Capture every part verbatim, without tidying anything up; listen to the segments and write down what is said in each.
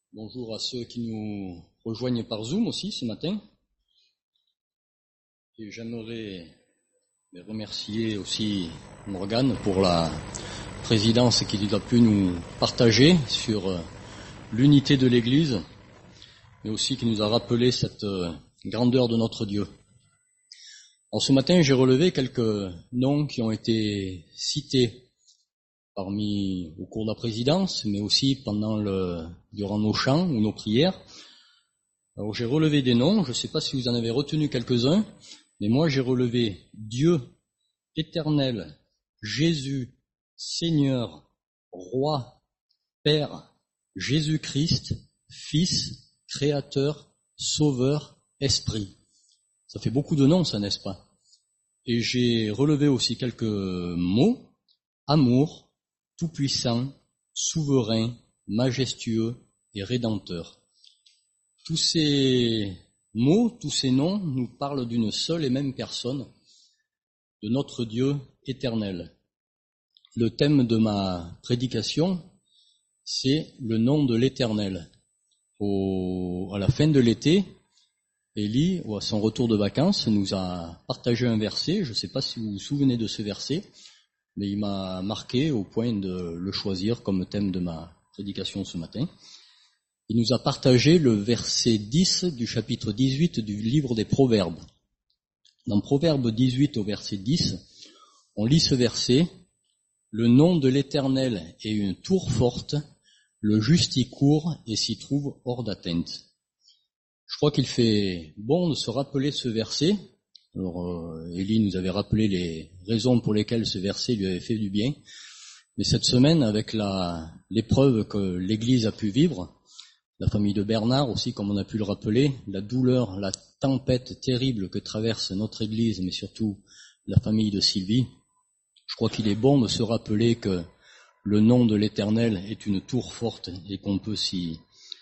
Bonjour à ceux qui nous rejoignent par Zoom aussi ce matin. Et j'aimerais remercier aussi Morgane pour la présidence qu'il a pu nous partager sur l'unité de l'Église, mais aussi qui nous a rappelé cette grandeur de notre Dieu. En ce matin, j'ai relevé quelques noms qui ont été cités parmi au cours de la présidence, mais aussi pendant le durant nos chants ou nos prières. Alors j'ai relevé des noms, je ne sais pas si vous en avez retenu quelques-uns, mais moi j'ai relevé Dieu, Éternel, Jésus, Seigneur, Roi, Père, Jésus-Christ, Fils, Créateur, Sauveur, Esprit. Ça fait beaucoup de noms, ça, n'est-ce pas? Et j'ai relevé aussi quelques mots: amour, tout-puissant, souverain, majestueux et rédempteur. Tous ces mots, tous ces noms nous parlent d'une seule et même personne, de notre Dieu éternel. Le thème de ma prédication, c'est le nom de l'Éternel. Au, à la fin de l'été, Élie, à son retour de vacances, nous a partagé un verset. Je ne sais pas si vous vous souvenez de ce verset, mais il m'a marqué au point de le choisir comme thème de ma prédication ce matin. Il nous a partagé le verset dix du chapitre dix-huit du livre des Proverbes. Dans Proverbe dix-huit au verset dix, on lit ce verset: « Le nom de l'Éternel est une tour forte, le juste y court et s'y trouve hors d'atteinte. » Je crois qu'il fait bon de se rappeler ce verset. Alors, euh, Élie nous avait rappelé les raisons pour lesquelles ce verset lui avait fait du bien. Mais cette semaine, avec la, l'épreuve que l'Église a pu vivre, la famille de Bernard aussi, comme on a pu le rappeler, la douleur, la tempête terrible que traverse notre Église, mais surtout la famille de Sylvie, je crois qu'il est bon de se rappeler que le nom de l'Éternel est une tour forte et qu'on peut s'y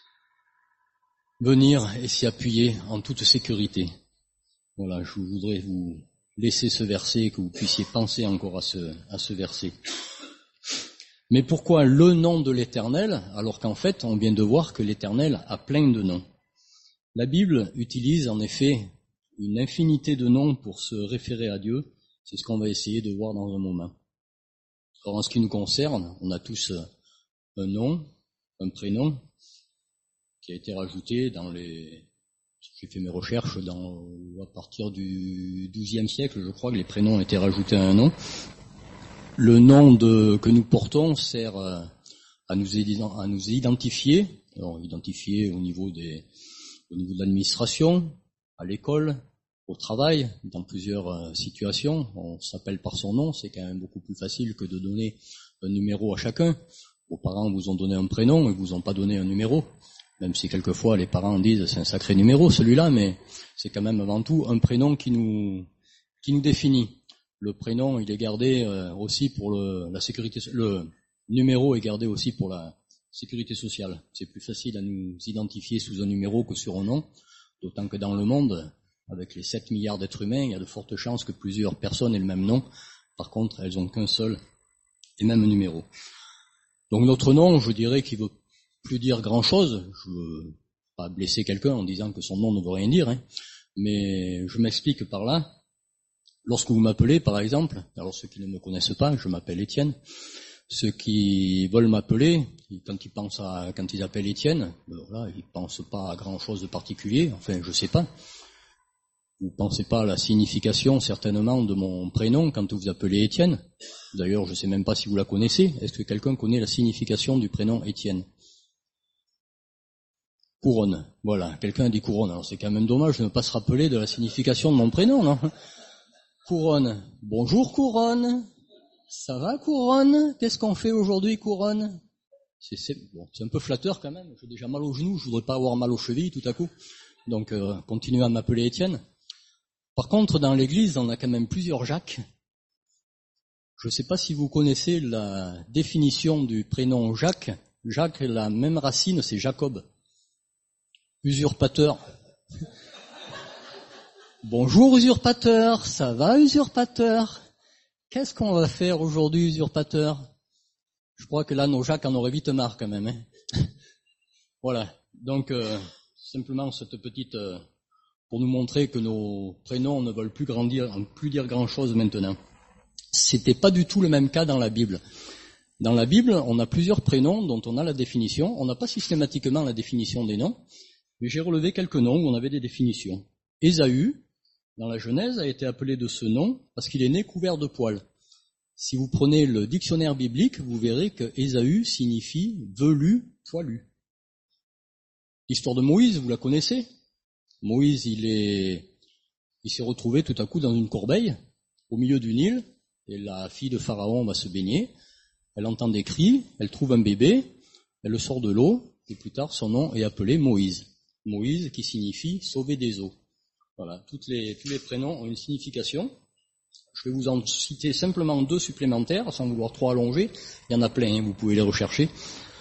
venir et s'y appuyer en toute sécurité. Voilà, je voudrais vous laisser ce verset, que vous puissiez penser encore à ce, à ce verset. Mais pourquoi le nom de l'Éternel, alors qu'en fait, on vient de voir que l'Éternel a plein de noms? La Bible utilise en effet une infinité de noms pour se référer à Dieu. C'est ce qu'on va essayer de voir dans un moment. Alors en ce qui nous concerne, on a tous un nom, un prénom, qui a été rajouté dans les... J'ai fait mes recherches dans, à partir du douzième siècle, je crois que les prénoms ont été rajoutés à un nom. Le nom de, que nous portons sert à nous, à nous identifier, alors identifier au niveau des, au niveau de l'administration, à l'école, au travail, dans plusieurs situations. On s'appelle par son nom, c'est quand même beaucoup plus facile que de donner un numéro à chacun. Vos parents vous ont donné un prénom et vous ont pas donné un numéro. Même si quelquefois les parents disent c'est un sacré numéro celui-là, mais c'est quand même avant tout un prénom qui nous qui nous définit. Le prénom, il est gardé euh, aussi pour le, la sécurité, le numéro est gardé aussi pour la sécurité sociale. C'est plus facile à nous identifier sous un numéro que sur un nom, d'autant que dans le monde, avec les sept milliards d'êtres humains, il y a de fortes chances que plusieurs personnes aient le même nom. Par contre, elles ont qu'un seul et même numéro. Donc notre nom, je dirais qu'il veut plus dire grand-chose. Je veux pas blesser quelqu'un en disant que son nom ne veut rien dire, hein. Mais je m'explique par là. Lorsque vous m'appelez, par exemple, alors ceux qui ne me connaissent pas, je m'appelle Étienne. Ceux qui veulent m'appeler, quand ils pensent à, quand ils appellent Étienne, ben voilà, ils pensent pas à grand-chose de particulier. Enfin, je sais pas. Vous pensez pas à la signification certainement de mon prénom quand vous appelez Étienne. D'ailleurs, je sais même pas si vous la connaissez. Est-ce que quelqu'un connaît la signification du prénom Étienne? Couronne. Voilà, quelqu'un a dit couronne. Alors c'est quand même dommage de ne pas se rappeler de la signification de mon prénom, non? Couronne. Bonjour Couronne. Ça va Couronne? Qu'est-ce qu'on fait aujourd'hui Couronne? C'est, c'est, bon, c'est un peu flatteur quand même. J'ai déjà mal aux genoux, je voudrais pas avoir mal aux chevilles tout à coup. Donc euh, continuez à m'appeler Étienne. Par contre, dans l'église, on a quand même plusieurs Jacques. Je ne sais pas si vous connaissez la définition du prénom Jacques. Jacques, la même racine, c'est Jacob. Usurpateur. Bonjour usurpateur, ça va usurpateur? Qu'est-ce qu'on va faire aujourd'hui usurpateur? Je crois que là nos Jacques en auraient vite marre quand même. Hein. Voilà. Donc, euh, simplement cette petite... Euh, pour nous montrer que nos prénoms ne veulent plus grandir, plus dire grand-chose maintenant. C'était pas du tout le même cas dans la Bible. Dans la Bible, on a plusieurs prénoms dont on a la définition. On n'a pas systématiquement la définition des noms, mais j'ai relevé quelques noms où on avait des définitions. Ésaü, dans la Genèse, a été appelé de ce nom parce qu'il est né couvert de poils. Si vous prenez le dictionnaire biblique, vous verrez que Ésaü signifie velu, poilu. L'histoire de Moïse, vous la connaissez ? Moïse, il est, il s'est retrouvé tout à coup dans une corbeille, au milieu du Nil, et la fille de Pharaon va se baigner. Elle entend des cris, elle trouve un bébé, elle le sort de l'eau, et plus tard, son nom est appelé Moïse. Moïse qui signifie sauver des eaux. Voilà, toutes les, tous les prénoms ont une signification. Je vais vous en citer simplement deux supplémentaires, sans vouloir trop allonger. Il y en a plein, hein, vous pouvez les rechercher.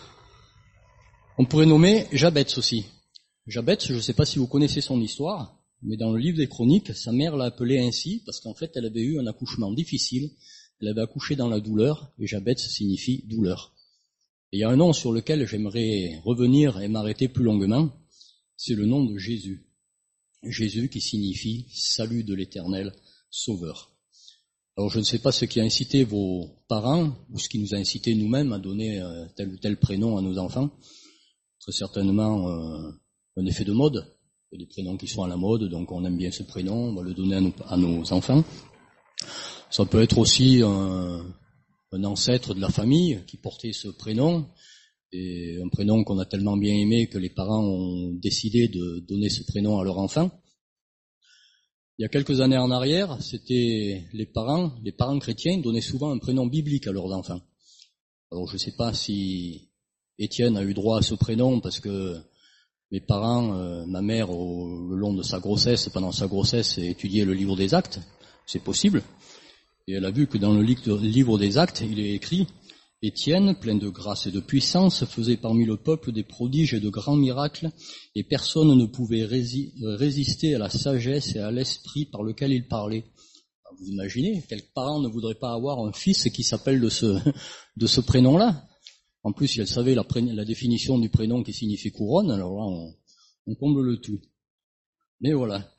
On pourrait nommer Jabetz aussi. Jabetz, je ne sais pas si vous connaissez son histoire, mais dans le livre des Chroniques, sa mère l'a appelée ainsi parce qu'en fait, elle avait eu un accouchement difficile, elle avait accouché dans la douleur, et Jabetz signifie douleur. Et il y a un nom sur lequel j'aimerais revenir et m'arrêter plus longuement, c'est le nom de Jésus. Jésus qui signifie salut de l'Éternel, sauveur. Alors je ne sais pas ce qui a incité vos parents, ou ce qui nous a incité nous-mêmes à donner tel ou tel prénom à nos enfants. Très certainement... Euh, un effet de mode. Il y a des prénoms qui sont à la mode, donc on aime bien ce prénom, on va le donner à nos, à nos enfants. Ça peut être aussi un, un ancêtre de la famille qui portait ce prénom, et un prénom qu'on a tellement bien aimé que les parents ont décidé de donner ce prénom à leur enfant. Il y a quelques années en arrière, c'était les parents, les parents chrétiens donnaient souvent un prénom biblique à leurs enfants. Alors je ne sais pas si Étienne a eu droit à ce prénom parce que mes parents, euh, ma mère, au, le long de sa grossesse, pendant sa grossesse, a étudié le livre des Actes. C'est possible. Et elle a vu que dans le livre des Actes, il est écrit « Étienne, plein de grâce et de puissance, faisait parmi le peuple des prodiges et de grands miracles, et personne ne pouvait rési- résister à la sagesse et à l'esprit par lequel il parlait. » Vous imaginez, quel parent ne voudrait pas avoir un fils qui s'appelle de ce, de ce prénom-là ? En plus, si elle savait la, pré- la définition du prénom qui signifie couronne, alors là, on, on comble le tout. Mais voilà.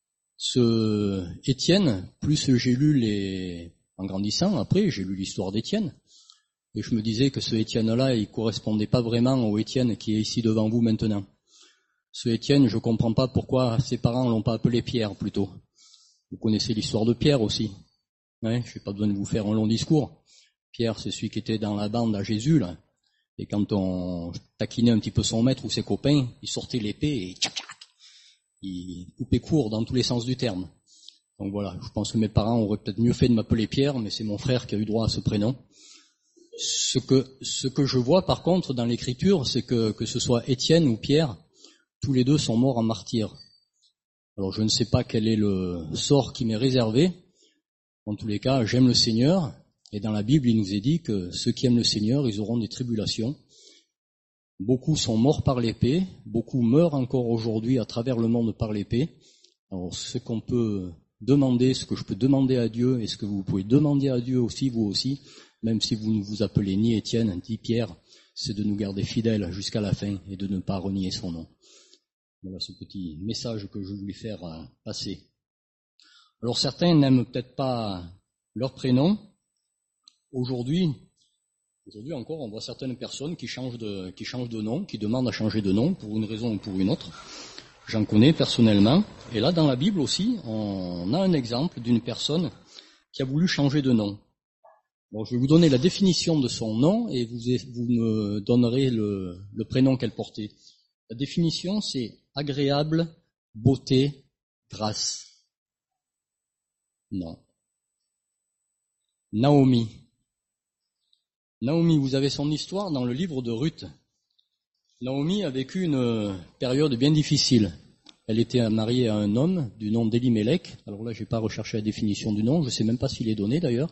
Ce Étienne, plus j'ai lu les... En grandissant, après, j'ai lu l'histoire d'Étienne, et je me disais que ce Étienne-là, il correspondait pas vraiment au Étienne qui est ici devant vous maintenant. Ce Étienne, je comprends pas pourquoi ses parents l'ont pas appelé Pierre, plutôt. Vous connaissez l'histoire de Pierre aussi. Ouais, je n'ai pas besoin de vous faire un long discours. Pierre, c'est celui qui était dans la bande à Jésus, là. Et quand on taquinait un petit peu son maître ou ses copains, il sortait l'épée et tchac tchac, il coupait court dans tous les sens du terme. Donc voilà, je pense que mes parents auraient peut-être mieux fait de m'appeler Pierre, mais c'est mon frère qui a eu droit à ce prénom. Ce que, ce que je vois par contre dans l'écriture, c'est que, que ce soit Étienne ou Pierre, tous les deux sont morts en martyrs. Alors je ne sais pas quel est le sort qui m'est réservé. En tous les cas, j'aime le Seigneur. Et dans la Bible, il nous est dit que ceux qui aiment le Seigneur, ils auront des tribulations. Beaucoup sont morts par l'épée, beaucoup meurent encore aujourd'hui à travers le monde par l'épée. Alors ce qu'on peut demander, ce que je peux demander à Dieu, et ce que vous pouvez demander à Dieu aussi, vous aussi, même si vous ne vous appelez ni Étienne, ni Pierre, c'est de nous garder fidèles jusqu'à la fin et de ne pas renier son nom. Voilà ce petit message que je voulais faire passer. Alors certains n'aiment peut-être pas leur prénom. Aujourd'hui, aujourd'hui encore, on voit certaines personnes qui changent de, qui changent de nom, qui demandent à changer de nom pour une raison ou pour une autre. J'en connais personnellement. Et là, dans la Bible aussi, on a un exemple d'une personne qui a voulu changer de nom. Bon, je vais vous donner la définition de son nom et vous, vous me donnerez le, le prénom qu'elle portait. La définition, c'est agréable, beauté, grâce. Non. Naomi. Naomi, vous avez son histoire dans le livre de Ruth. Naomi a vécu une période bien difficile. Elle était mariée à un homme du nom d'Elimelech. Alors là, je n'ai pas recherché la définition du nom, je ne sais même pas s'il est donné d'ailleurs.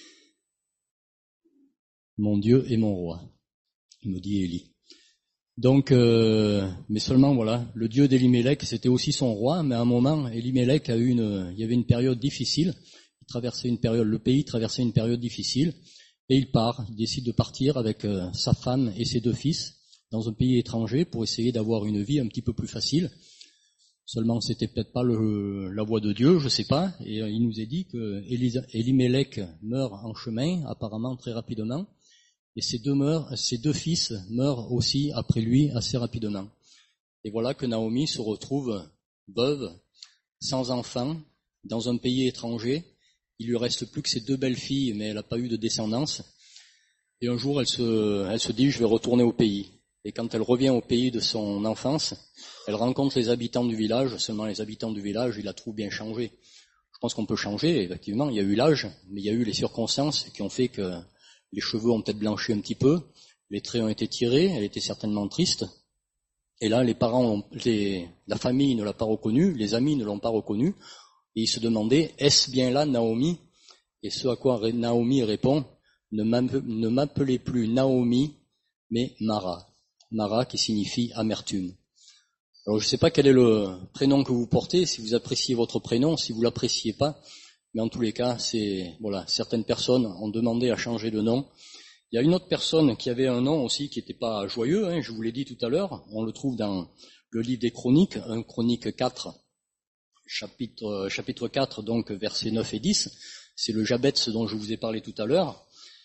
Mon Dieu et mon roi, me dit Élie. Donc, euh, mais seulement voilà, le Dieu d'Elimelech, c'était aussi son roi, mais à un moment, Elimelech a eu une, il y avait une période difficile. Il traversait une période, le pays traversait une période difficile. Et il part, il décide de partir avec euh, sa femme et ses deux fils. dans un pays étranger pour essayer d'avoir une vie un petit peu plus facile. Seulement, c'était peut-être pas le, la voie de Dieu, je sais pas. Et il nous est dit que Élimélec meurt en chemin, apparemment très rapidement, et ses deux, meurent, ses deux fils meurent aussi après lui assez rapidement. Et voilà que Naomi se retrouve veuve, sans enfant, dans un pays étranger. Il lui reste plus que ses deux belles filles, mais elle n'a pas eu de descendance. Et un jour, elle se, elle se dit, je vais retourner au pays. Et quand elle revient au pays de son enfance, elle rencontre les habitants du village. Seulement les habitants du village, ils la trouvent bien changée. Je pense qu'on peut changer, effectivement. Il y a eu l'âge, mais il y a eu les circonstances qui ont fait que les cheveux ont peut-être blanchi un petit peu, les traits ont été tirés, elle était certainement triste. Et là, les parents, ont, les, la famille ne l'a pas reconnue, les amis ne l'ont pas reconnue, et ils se demandaient, est-ce bien là Naomi? Et ce à quoi Naomi répond, ne m'appelez plus Naomi, mais Mara. Mara qui signifie amertume. Alors je ne sais pas quel est le prénom que vous portez, si vous appréciez votre prénom, si vous l'appréciez pas, mais en tous les cas, c'est voilà, certaines personnes ont demandé à changer de nom. Il y a une autre personne qui avait un nom aussi qui n'était pas joyeux, hein, je vous l'ai dit tout à l'heure, on le trouve dans le livre des Chroniques, un Chronique quatre, chapitre, chapitre quatre, donc versets neuf et dix, c'est le Jabetz dont je vous ai parlé tout à l'heure,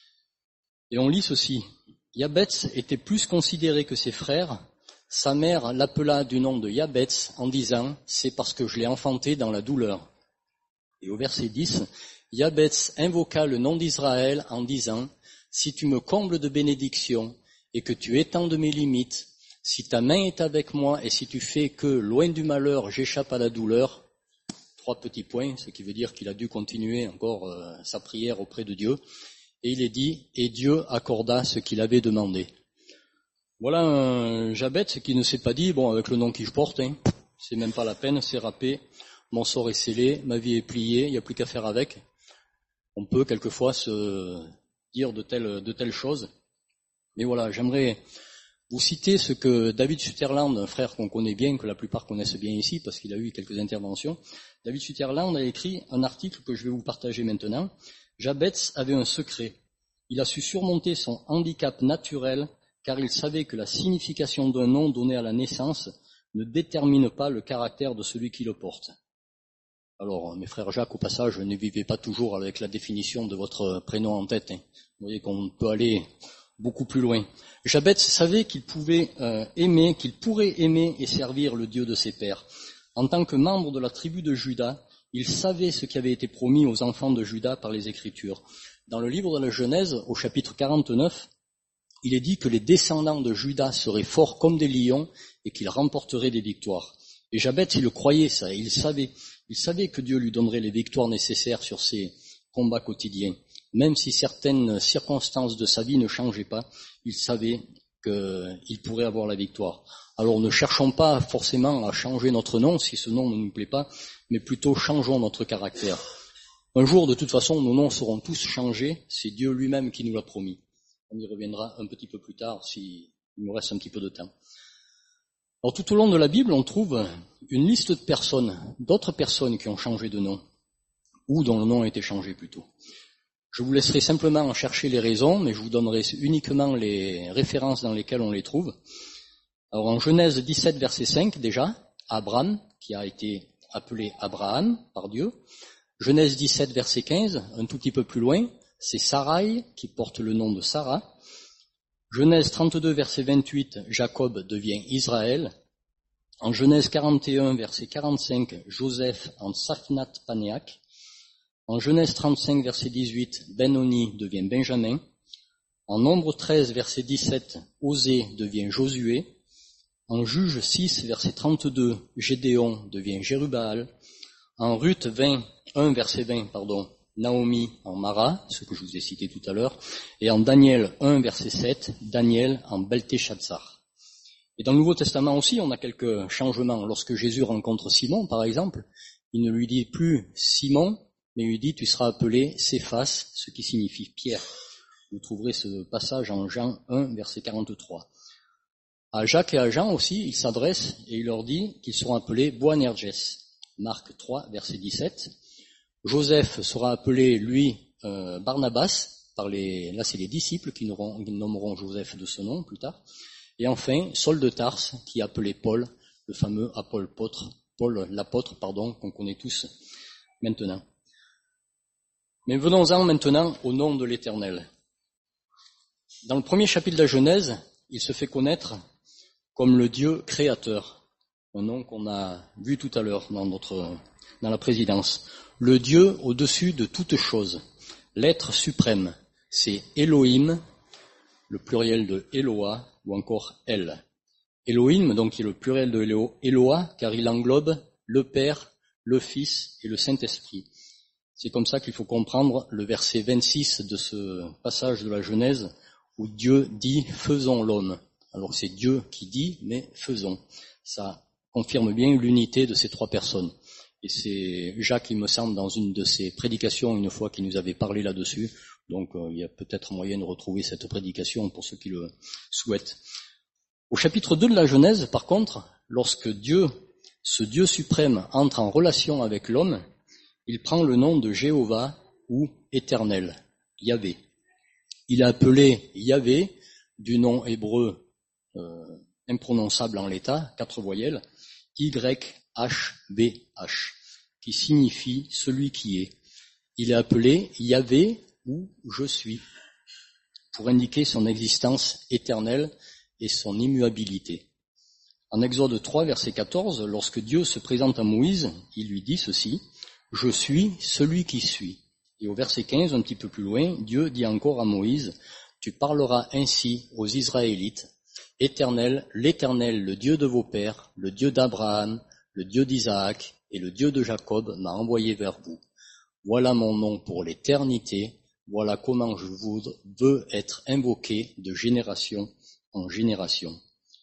et on lit ceci. Jabetz était plus considéré que ses frères, sa mère l'appela du nom de Jabetz en disant « c'est parce que je l'ai enfanté dans la douleur ». Et au verset dix, Jabetz invoqua le nom d'Israël en disant « si tu me combles de bénédictions et que tu étendes mes limites, si ta main est avec moi et si tu fais que, loin du malheur, j'échappe à la douleur », trois petits points, ce qui veut dire qu'il a dû continuer encore euh, sa prière auprès de Dieu. Et il est dit, et Dieu accorda ce qu'il avait demandé. Voilà un Jabetz qui ne s'est pas dit, bon, avec le nom que je porte, hein, c'est même pas la peine, c'est râpé, mon sort est scellé, ma vie est pliée, il n'y a plus qu'à faire avec. On peut quelquefois se dire de telles, de telles choses. Mais voilà, j'aimerais vous citer ce que David Sutherland, un frère qu'on connaît bien, que la plupart connaissent bien ici, parce qu'il a eu quelques interventions. David Sutherland a écrit un article que je vais vous partager maintenant. Jabetz avait un secret. Il a su surmonter son handicap naturel car il savait que la signification d'un nom donné à la naissance ne détermine pas le caractère de celui qui le porte. Alors, mes frères Jacques, au passage, ne vivez pas toujours avec la définition de votre prénom en tête. Hein. Vous voyez qu'on peut aller beaucoup plus loin. Jabetz savait qu'il pouvait euh, aimer, qu'il pourrait aimer et servir le Dieu de ses pères. En tant que membre de la tribu de Juda, il savait ce qui avait été promis aux enfants de Juda par les Écritures. Dans le livre de la Genèse, au chapitre quarante-neuf, il est dit que les descendants de Juda seraient forts comme des lions et qu'ils remporteraient des victoires. Et Jabetz, il le croyait ça, il savait. Il savait que Dieu lui donnerait les victoires nécessaires sur ses combats quotidiens. Même si certaines circonstances de sa vie ne changeaient pas, il savait qu'il pourrait avoir la victoire. Alors ne cherchons pas forcément à changer notre nom si ce nom ne nous plaît pas, mais plutôt changeons notre caractère. Un jour, de toute façon, nos noms seront tous changés, c'est Dieu lui-même qui nous l'a promis. On y reviendra un petit peu plus tard s'il nous reste un petit peu de temps. Alors tout au long de la Bible, on trouve une liste de personnes, d'autres personnes qui ont changé de nom, ou dont le nom a été changé plutôt. Je vous laisserai simplement en chercher les raisons, mais je vous donnerai uniquement les références dans lesquelles on les trouve. Alors en Genèse dix-sept, verset cinq, déjà, Abraham, qui a été appelé Abraham par Dieu. Genèse dix-sept, verset quinze, un tout petit peu plus loin, c'est Sarai qui porte le nom de Sarah. Genèse trente-deux, verset vingt-huit, Jacob devient Israël. En Genèse quarante et un, verset quarante-cinq, Joseph en Saphnath Panéak. En Genèse trente-cinq, verset dix-huit, Ben-Oni devient Benjamin. En Nombre treize, verset dix-sept, Osée devient Josué. En Juge six, verset trente-deux, Gédéon devient Jérubbaal. En Ruth vingt, un, verset vingt, pardon, Naomi en Mara, ce que je vous ai cité tout à l'heure. Et en Daniel un, verset sept, Daniel en Belteshazzar. Et dans le Nouveau Testament aussi, on a quelques changements. Lorsque Jésus rencontre Simon, par exemple, il ne lui dit plus Simon, mais il lui dit, tu seras appelé Céphas, ce qui signifie Pierre. Vous trouverez ce passage en Jean un, verset quarante-trois. À Jacques et à Jean aussi, il s'adresse et il leur dit qu'ils seront appelés Boanerges. Marc trois, verset dix-sept. Joseph sera appelé, lui, euh, Barnabas, par les, là c'est les disciples qui nommeront, qui nommeront Joseph de ce nom plus tard. Et enfin, Saul de Tarse, qui appelait Paul, le fameux apôtre, Paul l'apôtre, pardon, qu'on connaît tous maintenant. Mais venons-en maintenant au nom de l'Éternel. Dans le premier chapitre de la Genèse, il se fait connaître comme le Dieu créateur, un nom qu'on a vu tout à l'heure dans notre, dans la présidence. Le Dieu au-dessus de toutes choses, l'être suprême, c'est Elohim, le pluriel de Eloah, ou encore El. Elohim, donc, qui est le pluriel de Eloah, car il englobe le Père, le Fils et le Saint-Esprit. C'est comme ça qu'il faut comprendre le verset vingt-six de ce passage de la Genèse, où Dieu dit « faisons l'homme ». Alors c'est Dieu qui dit, mais faisons. Ça confirme bien l'unité de ces trois personnes. Et c'est Jacques, il me semble, dans une de ses prédications, une fois qu'il nous avait parlé là-dessus. Donc euh, il y a peut-être moyen de retrouver cette prédication pour ceux qui le souhaitent. Au chapitre deux de la Genèse, par contre, lorsque Dieu, ce Dieu suprême, entre en relation avec l'homme, il prend le nom de Jéhovah ou Éternel, Yahvé. Il a appelé Yahvé du nom hébreu euh, imprononçable en l'état, quatre voyelles, Y H B H, qui signifie celui qui est. Il a appelé Yahvé ou je suis, pour indiquer son existence éternelle et son immuabilité. En Exode trois, verset quatorze, lorsque Dieu se présente à Moïse, il lui dit ceci, « Je suis celui qui suis ». Et au verset quinze, un petit peu plus loin, Dieu dit encore à Moïse, « Tu parleras ainsi aux Israélites, Éternel, l'Éternel, le Dieu de vos pères, le Dieu d'Abraham, le Dieu d'Isaac et le Dieu de Jacob m'a envoyé vers vous. Voilà mon nom pour l'éternité, voilà comment je veux être invoqué de génération en génération. »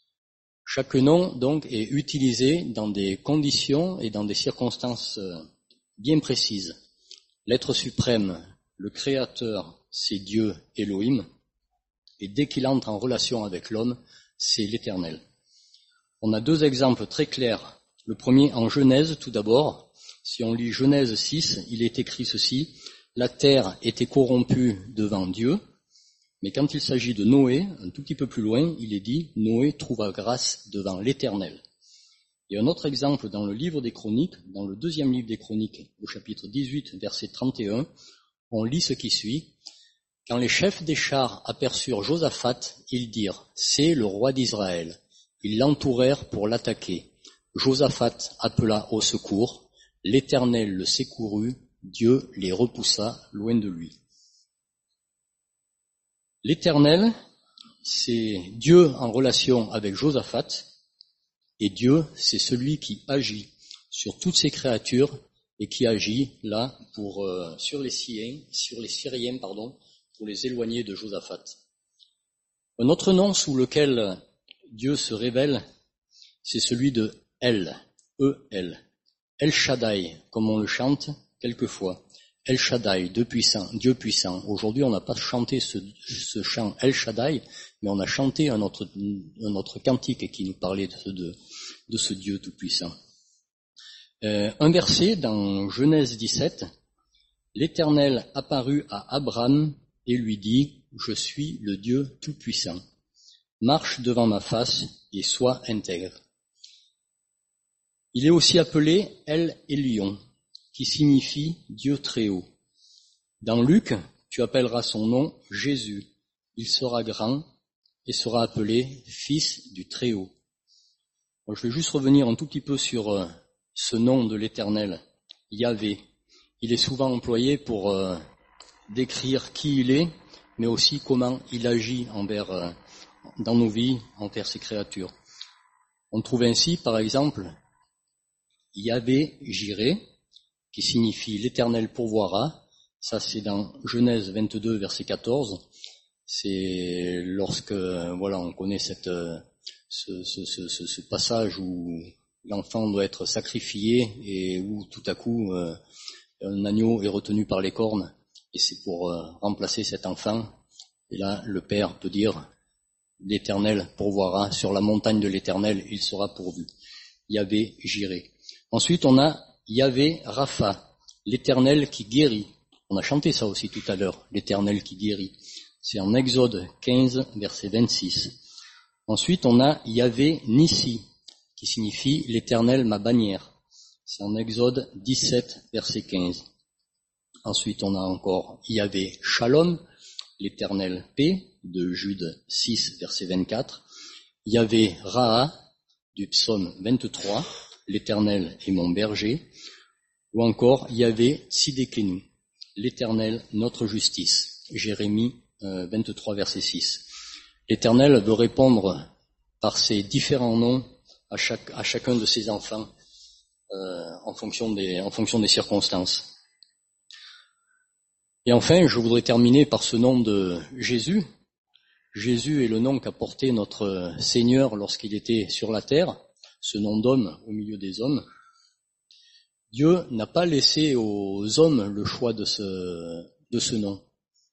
Chaque nom, donc, est utilisé dans des conditions et dans des circonstances bien précises. L'être suprême, le créateur, c'est Dieu Elohim, et dès qu'il entre en relation avec l'homme, c'est l'Éternel. On a deux exemples très clairs. Le premier en Genèse, tout d'abord. Si on lit Genèse six, il est écrit ceci, « La terre était corrompue devant Dieu », mais quand il s'agit de Noé, un tout petit peu plus loin, il est dit « Noé trouva grâce devant l'Éternel ». Et un autre exemple dans le livre des Chroniques, dans le deuxième livre des Chroniques, au chapitre dix-huit, verset trente et un, on lit ce qui suit. « Quand les chefs des chars aperçurent Josaphat, ils dirent « C'est le roi d'Israël ». Ils l'entourèrent pour l'attaquer. Josaphat appela au secours. L'Éternel le secourut. Dieu les repoussa loin de lui. L'Éternel, c'est Dieu en relation avec Josaphat, et Dieu, c'est celui qui agit sur toutes ses créatures et qui agit là pour euh, sur les Syriens, sur les Syriens, pardon, pour les éloigner de Josaphat. Un autre nom sous lequel Dieu se révèle, c'est celui de El, E-L, El Shaddai, comme on le chante quelquefois. El Shaddai, Dieu puissant, Dieu puissant. Aujourd'hui, on n'a pas chanté ce, ce chant El Shaddai, mais on a chanté un autre, un autre cantique qui nous parlait de ce, de, de ce Dieu tout-puissant. Euh, un verset dans Genèse dix-sept, « L'Éternel apparut à Abraham et lui dit, « Je suis le Dieu tout-puissant. Marche devant ma face et sois intègre. » Il est aussi appelé El Elyon, qui signifie Dieu très haut. Dans Luc, tu appelleras son nom Jésus. Il sera grand et sera appelé Fils du Très-Haut. Bon, je vais juste revenir un tout petit peu sur euh, ce nom de l'Éternel, Yahvé. Il est souvent employé pour euh, décrire qui il est, mais aussi comment il agit envers, euh, dans nos vies, envers ses créatures. On trouve ainsi, par exemple, Yahvé Jiré, qui signifie l'Éternel pourvoira. Ça, c'est dans Genèse vingt-deux, verset quatorze. C'est lorsque, voilà, on connaît cette, ce, ce, ce, ce passage où l'enfant doit être sacrifié et où tout à coup euh, un agneau est retenu par les cornes et c'est pour euh, remplacer cet enfant. Et là, le Père peut dire l'Éternel pourvoira, sur la montagne de l'Éternel, il sera pourvu. Yahvé Jiré. Ensuite, on a Yahvé Rapha, l'Éternel qui guérit. On a chanté ça aussi tout à l'heure, l'Éternel qui guérit. C'est en Exode quinze, verset vingt-six. Ensuite, on a Yahvé Nissi, qui signifie l'Éternel ma bannière. C'est en Exode dix-sept, verset quinze. Ensuite, on a encore Yahvé Shalom, l'Éternel paix, de Jude six, verset vingt-quatre. Yahvé Raha, du psaume vingt-trois, l'Éternel est mon berger. Ou encore Yahvé Tsidekenu, l'Éternel notre justice. Jérémie euh, vingt-trois, verset six. L'Éternel veut répondre par ses différents noms à, chaque, à chacun de ses enfants euh, en fonction des, en fonction des circonstances. Et enfin, je voudrais terminer par ce nom de Jésus. Jésus est le nom qu'a porté notre Seigneur lorsqu'il était sur la terre, ce nom d'homme au milieu des hommes. Dieu n'a pas laissé aux hommes le choix de ce, de ce nom,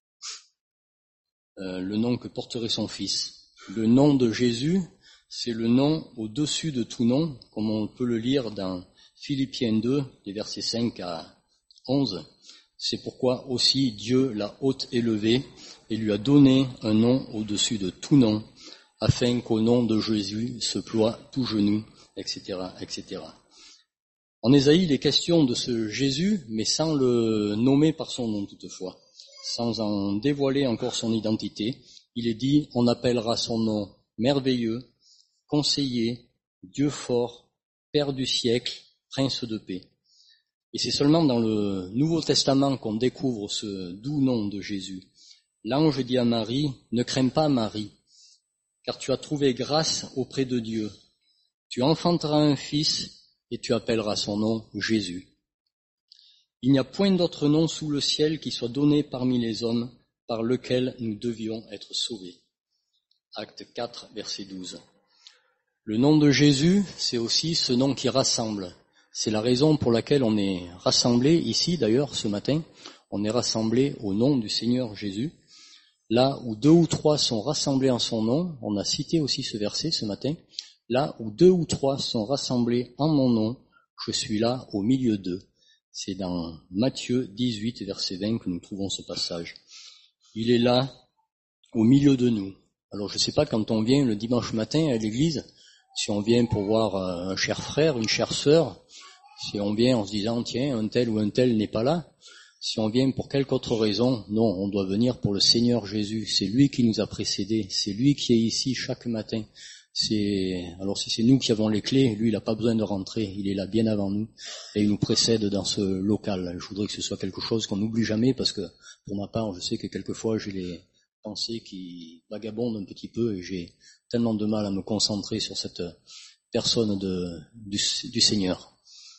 euh, le nom que porterait son Fils. Le nom de Jésus, c'est le nom au-dessus de tout nom, comme on peut le lire dans Philippiens deux, les versets cinq à onze. C'est pourquoi aussi Dieu l'a haute élevé et lui a donné un nom au-dessus de tout nom, afin qu'au nom de Jésus se ploie tout genou, et cetera, et cetera. En Ésaïe, il est question de ce Jésus, mais sans le nommer par son nom toutefois, sans en dévoiler encore son identité. Il est dit, on appellera son nom merveilleux, conseiller, Dieu fort, Père du siècle, Prince de paix. Et c'est seulement dans le Nouveau Testament qu'on découvre ce doux nom de Jésus. L'ange dit à Marie, ne crains pas Marie, car tu as trouvé grâce auprès de Dieu. Tu enfanteras un fils, et tu appelleras son nom Jésus. Il n'y a point d'autre nom sous le ciel qui soit donné parmi les hommes par lequel nous devions être sauvés. Acte quatre, verset douze. Le nom de Jésus, c'est aussi ce nom qui rassemble. C'est la raison pour laquelle on est rassemblés ici, d'ailleurs, ce matin. On est rassemblés au nom du Seigneur Jésus. Là où deux ou trois sont rassemblés en son nom, on a cité aussi ce verset ce matin, là où deux ou trois sont rassemblés en mon nom, je suis là au milieu d'eux. C'est dans Matthieu dix-huit, verset vingt que nous trouvons ce passage. Il est là au milieu de nous. Alors je ne sais pas, quand on vient le dimanche matin à l'église, si on vient pour voir un cher frère, une chère sœur, si on vient en se disant, tiens, un tel ou un tel n'est pas là, si on vient pour quelque autre raison, non, on doit venir pour le Seigneur Jésus. C'est lui qui nous a précédés, c'est lui qui est ici chaque matin. C'est, alors si c'est nous qui avons les clés, lui il n'a pas besoin de rentrer, il est là bien avant nous et il nous précède dans ce local. Je voudrais que ce soit quelque chose qu'on n'oublie jamais parce que pour ma part je sais que quelquefois j'ai les pensées qui vagabondent un petit peu et j'ai tellement de mal à me concentrer sur cette personne de, du, du Seigneur.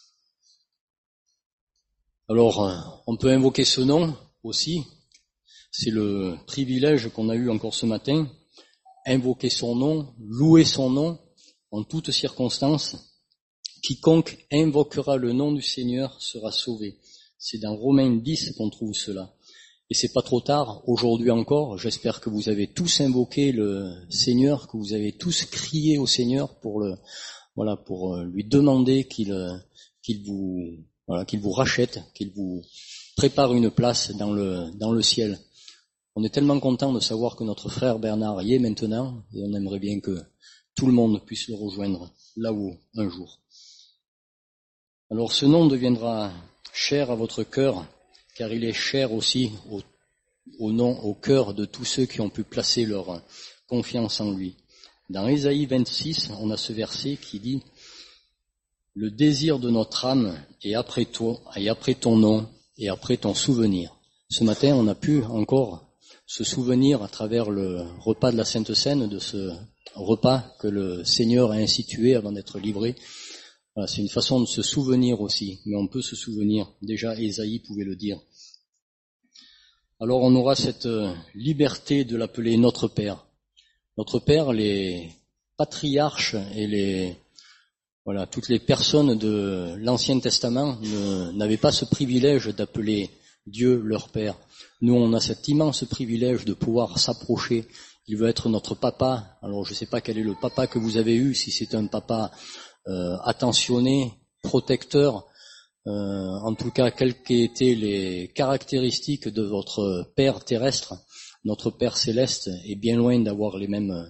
Alors on peut invoquer ce nom aussi, c'est le privilège qu'on a eu encore ce matin. Invoquer son nom, louer son nom en toutes circonstances. Quiconque invoquera le nom du Seigneur sera sauvé. C'est dans Romains dix qu'on trouve cela. Et c'est pas trop tard, aujourd'hui encore, j'espère que vous avez tous invoqué le Seigneur, que vous avez tous crié au Seigneur pour le, voilà, pour lui demander qu'il, qu'il vous, voilà, qu'il vous rachète, qu'il vous prépare une place dans le, dans le ciel. On est tellement content de savoir que notre frère Bernard y est maintenant, et on aimerait bien que tout le monde puisse le rejoindre là-haut un jour. Alors ce nom deviendra cher à votre cœur, car il est cher aussi au, au nom, au cœur de tous ceux qui ont pu placer leur confiance en lui. Dans Ésaïe vingt-six, on a ce verset qui dit « Le désir de notre âme est après toi, et après ton nom, et après ton souvenir. » Ce matin, on a pu encore se souvenir à travers le repas de la Sainte Seine, de ce repas que le Seigneur a institué avant d'être livré. Voilà, c'est une façon de se souvenir aussi, mais on peut se souvenir. Déjà, Ésaïe pouvait le dire. Alors on aura cette liberté de l'appeler notre Père. Notre Père, les patriarches et les voilà toutes les personnes de l'Ancien Testament ne, n'avaient pas ce privilège d'appeler Dieu leur Père. Nous, on a cet immense privilège de pouvoir s'approcher. Il veut être notre papa. Alors, je ne sais pas quel est le papa que vous avez eu, si c'est un papa euh, attentionné, protecteur. Euh, en tout cas, quelles qu'aient été les caractéristiques de votre Père terrestre, notre Père céleste est bien loin d'avoir les mêmes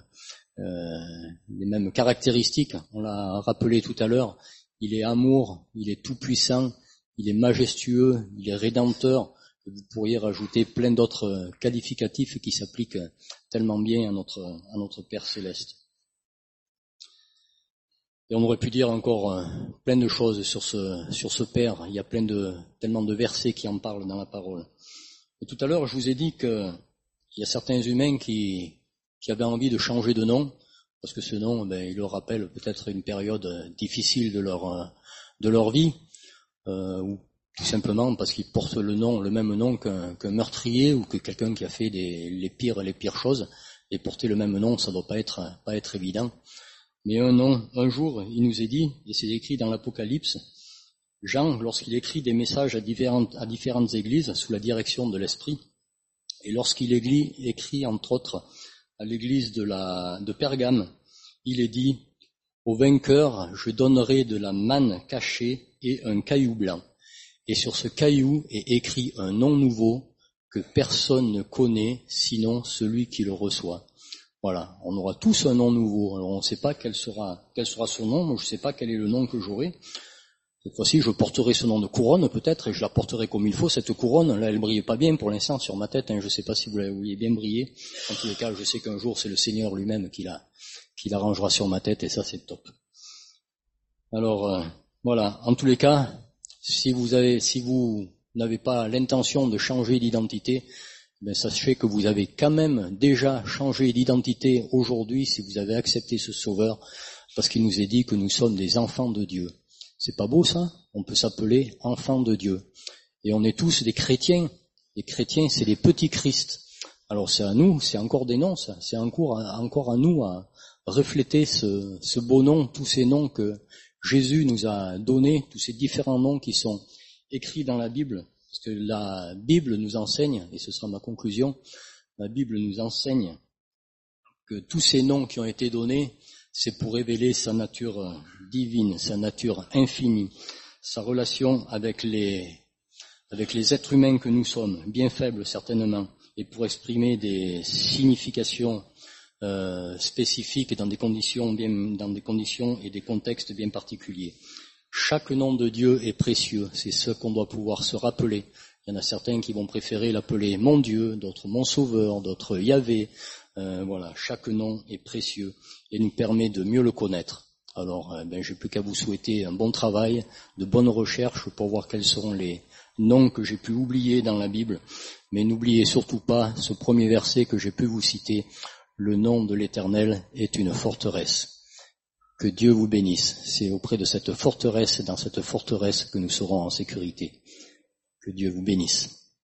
euh, les mêmes caractéristiques. On l'a rappelé tout à l'heure. Il est amour, il est tout puissant, il est majestueux, il est rédempteur. Vous pourriez rajouter plein d'autres qualificatifs qui s'appliquent tellement bien à notre, à notre Père Céleste. Et on aurait pu dire encore plein de choses sur ce, sur ce Père. Il y a plein de, tellement de versets qui en parlent dans la parole. Et tout à l'heure, je vous ai dit qu'il y a certains humains qui, qui avaient envie de changer de nom, parce que ce nom, ben, il leur rappelle peut-être une période difficile de leur, de leur vie, euh, ou tout simplement parce qu'ils portent le nom, le même nom qu'un, qu'un meurtrier ou que quelqu'un qui a fait des, les pires, les pires choses. Et porter le même nom, ça doit pas être, pas être évident. Mais un nom, un jour, il nous est dit, et c'est écrit dans l'Apocalypse, Jean, lorsqu'il écrit des messages à différentes, à différentes églises sous la direction de l'Esprit, et lorsqu'il écrit, écrit entre autres à l'église de la, de Pergame, il est dit, au vainqueur, je donnerai de la manne cachée et un caillou blanc. Et sur ce caillou est écrit un nom nouveau que personne ne connaît, sinon celui qui le reçoit. Voilà, on aura tous un nom nouveau. Alors on ne sait pas quel sera, quel sera son nom, moi je ne sais pas quel est le nom que j'aurai. Cette fois-ci, je porterai ce nom de couronne peut-être, et je la porterai comme il faut. Cette couronne, là, elle brille pas bien pour l'instant sur ma tête, hein. Je ne sais pas si vous la voyez bien briller. En tous les cas, je sais qu'un jour, c'est le Seigneur lui-même qui la, qui l'arrangera sur ma tête, et ça, c'est top. Alors, euh, voilà, en tous les cas, si vous avez, si vous n'avez pas l'intention de changer d'identité, ben, sachez que vous avez quand même déjà changé d'identité aujourd'hui si vous avez accepté ce Sauveur, parce qu'il nous est dit que nous sommes des enfants de Dieu. C'est pas beau ça? On peut s'appeler enfants de Dieu. Et on est tous des chrétiens. Les chrétiens, c'est les petits Christ. Alors c'est à nous, c'est encore des noms, ça. C'est encore à, encore à nous à refléter ce, ce beau nom, tous ces noms que Jésus nous a donnés, tous ces différents noms qui sont écrits dans la Bible. Parce que la Bible nous enseigne, et ce sera ma conclusion, la Bible nous enseigne que tous ces noms qui ont été donnés, c'est pour révéler sa nature divine, sa nature infinie, sa relation avec les, avec les êtres humains que nous sommes, bien faibles certainement, et pour exprimer des significations euh, spécifiques dans des conditions bien, dans des conditions et des contextes bien particuliers. Chaque nom de Dieu est précieux, c'est ce qu'on doit pouvoir se rappeler. Il y en a certains qui vont préférer l'appeler mon Dieu, d'autres mon Sauveur, d'autres Yahvé. Euh, voilà, chaque nom est précieux et nous permet de mieux le connaître. Alors, euh, ben, j'ai plus qu'à vous souhaiter un bon travail, de bonnes recherches pour voir quels seront les noms que j'ai pu oublier dans la Bible. Mais n'oubliez surtout pas ce premier verset que j'ai pu vous citer. Le nom de l'Éternel est une forteresse. Que Dieu vous bénisse. C'est auprès de cette forteresse, dans cette forteresse que nous serons en sécurité. Que Dieu vous bénisse.